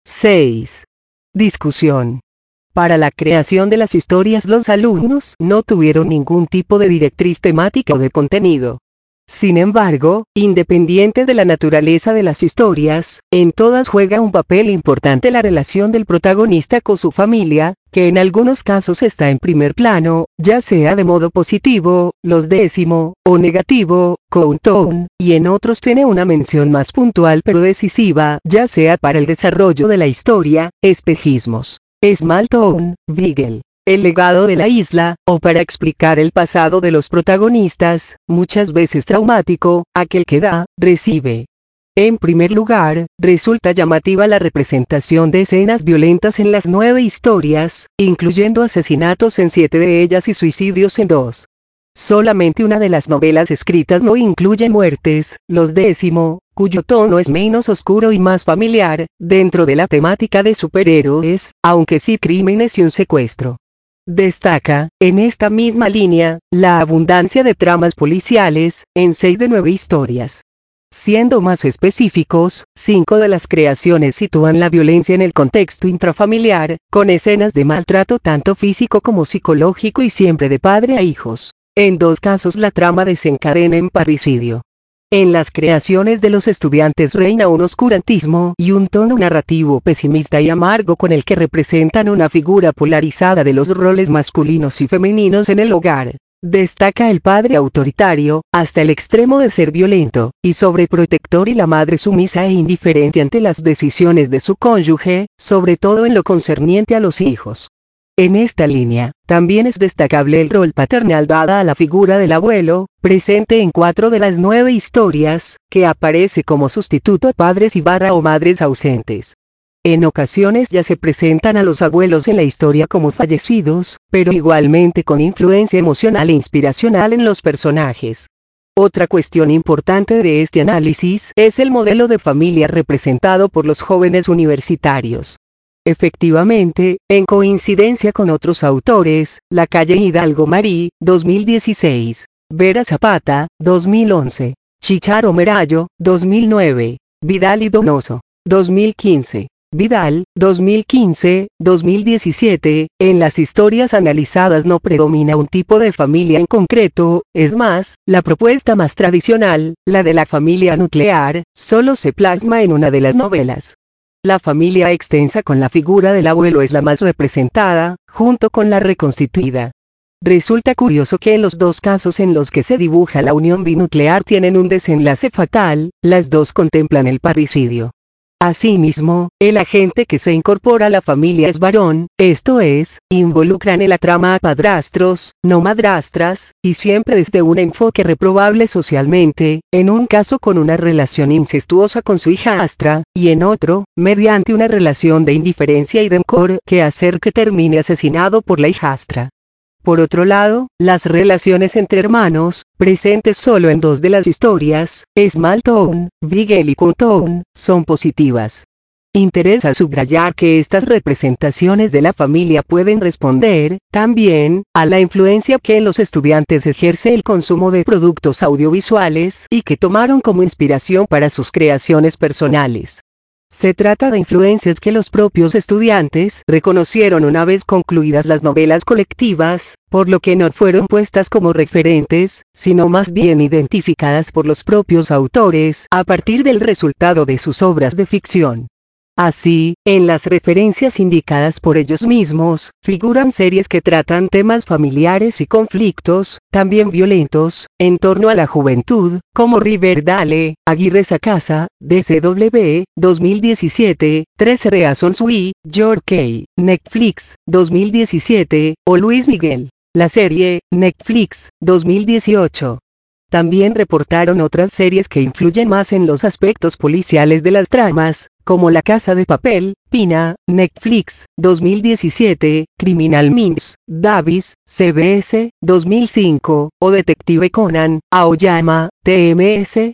6. Discusión. Para la creación de las historias los alumnos no tuvieron ningún tipo de directriz temática o de contenido. Sin embargo, independiente de la naturaleza de las historias, en todas juega un papel importante la relación del protagonista con su familia, que en algunos casos está en primer plano, ya sea de modo positivo, los décimo, o negativo, countdown, y en otros tiene una mención más puntual pero decisiva, ya sea para el desarrollo de la historia, espejismos, small town, Beagle. El legado de la isla, o para explicar el pasado de los protagonistas, muchas veces traumático, aquel que da, recibe. En primer lugar, resulta llamativa la representación de escenas violentas en las 9 historias, incluyendo asesinatos en 7 de ellas y suicidios en 2. Solamente una de las novelas escritas no incluye muertes, los décimo, cuyo tono es menos oscuro y más familiar, dentro de la temática de superhéroes, aunque sí crímenes y un secuestro. Destaca, en esta misma línea, la abundancia de tramas policiales, en 6 de 9 historias. Siendo más específicos, 5 de las creaciones sitúan la violencia en el contexto intrafamiliar, con escenas de maltrato tanto físico como psicológico y siempre de padre a hijos. En 2 casos la trama desencadena en parricidio. En las creaciones de los estudiantes reina un oscurantismo y un tono narrativo pesimista y amargo con el que representan una figura polarizada de los roles masculinos y femeninos en el hogar. Destaca el padre autoritario, hasta el extremo de ser violento, y sobreprotector y la madre sumisa e indiferente ante las decisiones de su cónyuge, sobre todo en lo concerniente a los hijos. En esta línea, también es destacable el rol paternal dada a la figura del abuelo, presente en 4 de las 9 historias, que aparece como sustituto a padres y o madres ausentes. En ocasiones ya se presentan a los abuelos en la historia como fallecidos, pero igualmente con influencia emocional e inspiracional en los personajes. Otra cuestión importante de este análisis es el modelo de familia representado por los jóvenes universitarios. Efectivamente, en coincidencia con otros autores, La calle Hidalgo Marí, 2016, Vera Zapata, 2011, Chicharo Merayo, 2009, Vidal y Donoso, 2015. Vidal, 2015, 2017, en las historias analizadas no predomina un tipo de familia en concreto, es más, la propuesta más tradicional, la de la familia nuclear, solo se plasma en una de las novelas. La familia extensa con la figura del abuelo es la más representada, junto con la reconstituida. Resulta curioso que en los dos casos en los que se dibuja la unión binuclear tienen un desenlace fatal, las dos contemplan el parricidio. Asimismo, el agente que se incorpora a la familia es varón, esto es, involucran en la trama a padrastros, no madrastras, y siempre desde un enfoque reprobable socialmente, en un caso con una relación incestuosa con su hijastra, y en otro, mediante una relación de indiferencia y rencor que hacer que termine asesinado por la hijastra. Por otro lado, las relaciones entre hermanos, presentes solo en dos de las historias, Small Town, Bigel y Countdown, son positivas. Interesa subrayar que estas representaciones de la familia pueden responder, también, a la influencia que en los estudiantes ejerce el consumo de productos audiovisuales y que tomaron como inspiración para sus creaciones personales. Se trata de influencias que los propios estudiantes reconocieron una vez concluidas las novelas colectivas, por lo que no fueron puestas como referentes, sino más bien identificadas por los propios autores a partir del resultado de sus obras de ficción. Así, en las referencias indicadas por ellos mismos, figuran series que tratan temas familiares y conflictos, también violentos, en torno a la juventud, como Riverdale, Aguirre Sacasa, DCW, 2017, 13 Reasons Why, York, Netflix, 2017, o Luis Miguel, la serie, Netflix, 2018. También reportaron otras series que influyen más en los aspectos policiales de las tramas, como La Casa de Papel, Pina, Netflix, 2017, Criminal Minds, Davis, CBS, 2005, o Detective Conan, Aoyama, TMS,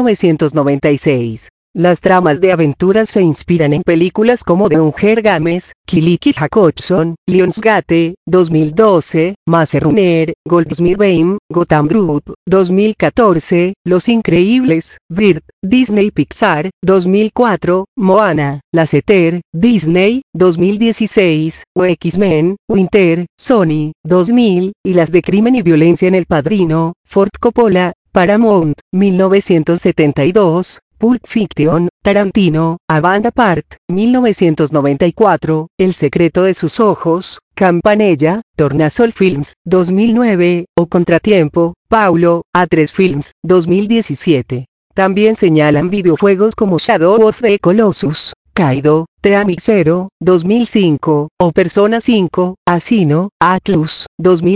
1996. Las tramas de aventuras se inspiran en películas como The Hunger Games, Kiliki Jacobson, Lionsgate, 2012, Maze Runner, Goldsmith Game, Gotham Group, 2014, Los Increíbles, Bird, Disney Pixar, 2004, Moana, Lasseter, Disney, 2016, o X-Men, Winter, Sony, 2000, y las de Crimen y Violencia en El Padrino, Ford Coppola, Paramount, 1972, Pulp Fiction, Tarantino, A Band Apart, 1994, El secreto de sus ojos, Campanella, Tornasol Films, 2009, o Contratiempo, Paulo, A3 Films, 2017. También señalan videojuegos como Shadow of the Colossus, Kaido, The Amic Zero, 2005, o Persona 5, Asino, Atlus,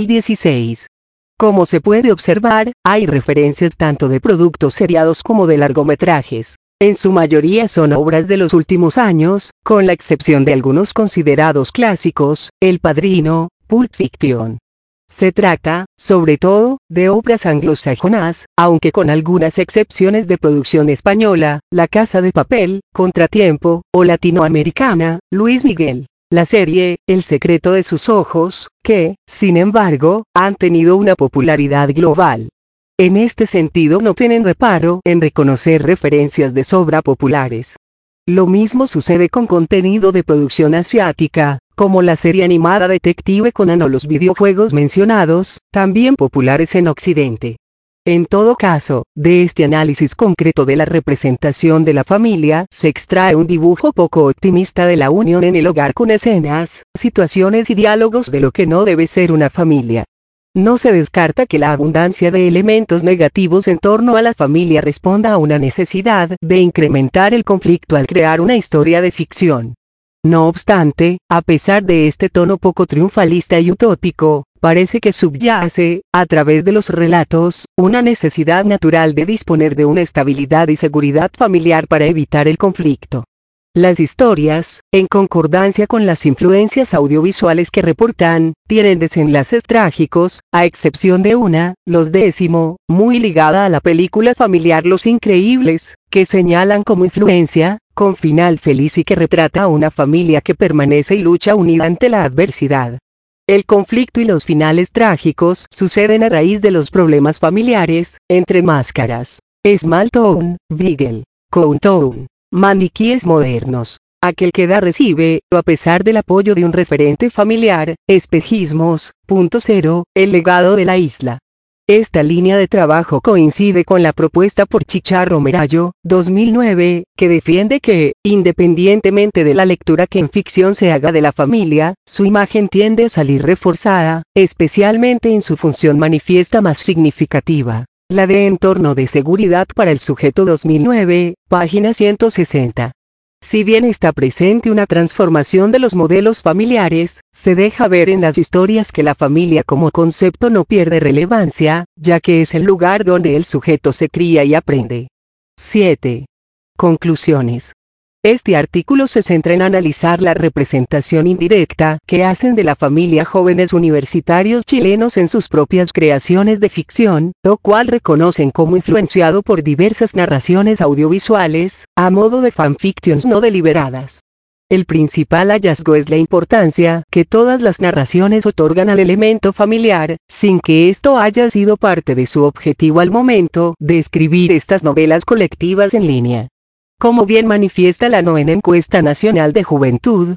2016. Como se puede observar, hay referencias tanto de productos seriados como de largometrajes. En su mayoría son obras de los últimos años, con la excepción de algunos considerados clásicos, El Padrino, Pulp Fiction. Se trata, sobre todo, de obras anglosajonas, aunque con algunas excepciones de producción española, La Casa de Papel, Contratiempo, o latinoamericana, Luis Miguel. La serie, El secreto de sus ojos, que, sin embargo, han tenido una popularidad global. En este sentido no tienen reparo en reconocer referencias de sobra populares. Lo mismo sucede con contenido de producción asiática, como la serie animada Detective Conan o los videojuegos mencionados, también populares en Occidente. En todo caso, de este análisis concreto de la representación de la familia se extrae un dibujo poco optimista de la unión en el hogar con escenas, situaciones y diálogos de lo que no debe ser una familia. No se descarta que la abundancia de elementos negativos en torno a la familia responda a una necesidad de incrementar el conflicto al crear una historia de ficción. No obstante, a pesar de este tono poco triunfalista y utópico, parece que subyace, a través de los relatos, una necesidad natural de disponer de una estabilidad y seguridad familiar para evitar el conflicto. Las historias, en concordancia con las influencias audiovisuales que reportan, tienen desenlaces trágicos, a excepción de una, Los Décimo, muy ligada a la película familiar Los Increíbles, que señalan como influencia, con final feliz y que retrata a una familia que permanece y lucha unida ante la adversidad. El conflicto y los finales trágicos suceden a raíz de los problemas familiares, entre máscaras, Small Town, Bigel, Countdown, maniquíes modernos. Aquel que da recibe, o a pesar del apoyo de un referente familiar. Espejismos. Punto 0. El legado de la isla. Esta línea de trabajo coincide con la propuesta por Chicharro Merayo, 2009, que defiende que, independientemente de la lectura que en ficción se haga de la familia, su imagen tiende a salir reforzada, especialmente en su función manifiesta más significativa, la de entorno de seguridad para el sujeto. 2009, página 160. Si bien está presente una transformación de los modelos familiares, se deja ver en las historias que la familia como concepto no pierde relevancia, ya que es el lugar donde el sujeto se cría y aprende. 7. Conclusiones. Este artículo se centra en analizar la representación indirecta que hacen de la familia jóvenes universitarios chilenos en sus propias creaciones de ficción, lo cual reconocen como influenciado por diversas narraciones audiovisuales, a modo de fanfictions no deliberadas. El principal hallazgo es la importancia que todas las narraciones otorgan al elemento familiar, sin que esto haya sido parte de su objetivo al momento de escribir estas novelas colectivas en línea. Como bien manifiesta la 9ª Encuesta Nacional de Juventud,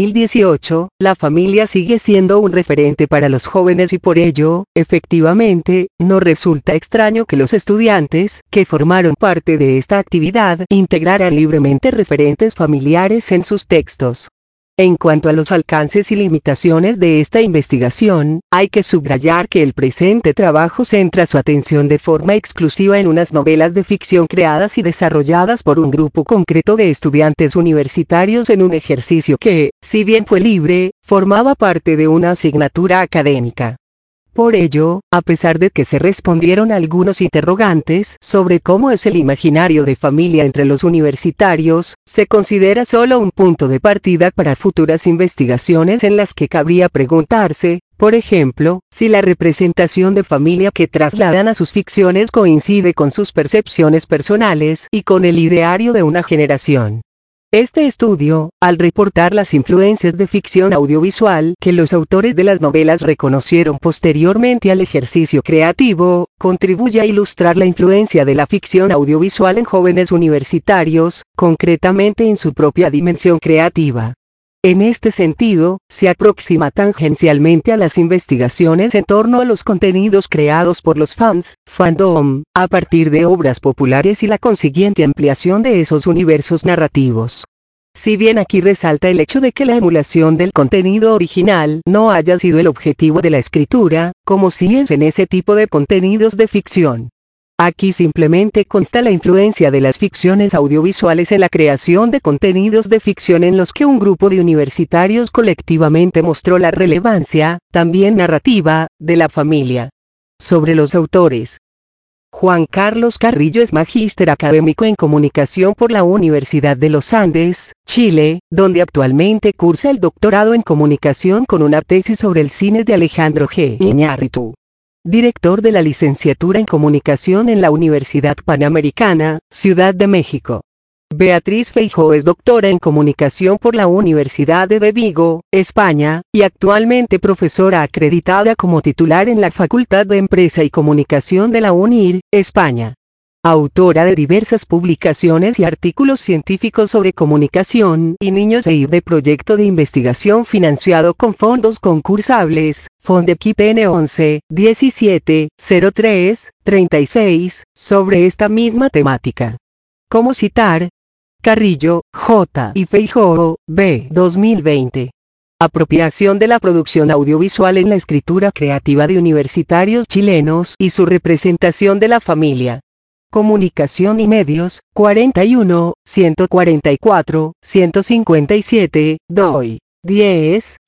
2018, la familia sigue siendo un referente para los jóvenes y por ello, efectivamente, no resulta extraño que los estudiantes que formaron parte de esta actividad integraran libremente referentes familiares en sus textos. En cuanto a los alcances y limitaciones de esta investigación, hay que subrayar que el presente trabajo centra su atención de forma exclusiva en unas novelas de ficción creadas y desarrolladas por un grupo concreto de estudiantes universitarios en un ejercicio que, si bien fue libre, formaba parte de una asignatura académica. Por ello, a pesar de que se respondieron algunos interrogantes sobre cómo es el imaginario de familia entre los universitarios, se considera solo un punto de partida para futuras investigaciones en las que cabría preguntarse, por ejemplo, si la representación de familia que trasladan a sus ficciones coincide con sus percepciones personales y con el ideario de una generación. Este estudio, al reportar las influencias de ficción audiovisual que los autores de las novelas reconocieron posteriormente al ejercicio creativo, contribuye a ilustrar la influencia de la ficción audiovisual en jóvenes universitarios, concretamente en su propia dimensión creativa. En este sentido, se aproxima tangencialmente a las investigaciones en torno a los contenidos creados por los fandom, a partir de obras populares y la consiguiente ampliación de esos universos narrativos. Si bien aquí resalta el hecho de que la emulación del contenido original no haya sido el objetivo de la escritura, como sí es en ese tipo de contenidos de ficción. Aquí simplemente consta la influencia de las ficciones audiovisuales en la creación de contenidos de ficción en los que un grupo de universitarios colectivamente mostró la relevancia, también narrativa, de la familia. Sobre los autores. Juan Carlos Carrillo es magíster académico en comunicación por la Universidad de los Andes, Chile, donde actualmente cursa el doctorado en comunicación con una tesis sobre el cine de Alejandro G. Iñárritu. Director de la licenciatura en comunicación en la Universidad Panamericana, Ciudad de México. Beatriz Feijó es doctora en comunicación por la Universidad de Vigo, España, y actualmente profesora acreditada como titular en la Facultad de Empresa y Comunicación de la UNIR, España. Autora de diversas publicaciones y artículos científicos sobre comunicación y niños e de proyecto de investigación financiado con fondos concursables, Fondequip N11, 17, 03, 36, sobre esta misma temática. ¿Cómo citar? Carrillo, J. y Feijó, B. 2020. Apropiación de la producción audiovisual en la escritura creativa de universitarios chilenos y su representación de la familia. Comunicación y Medios, 41, 144, 157, doi. 10,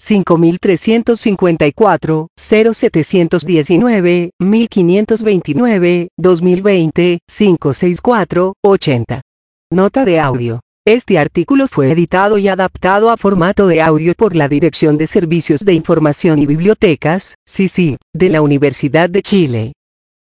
5354, 0719, 1529, 2020, 564, 80. Nota de audio. Este artículo fue editado y adaptado a formato de audio por la Dirección de Servicios de Información y Bibliotecas, CICIB, de la Universidad de Chile.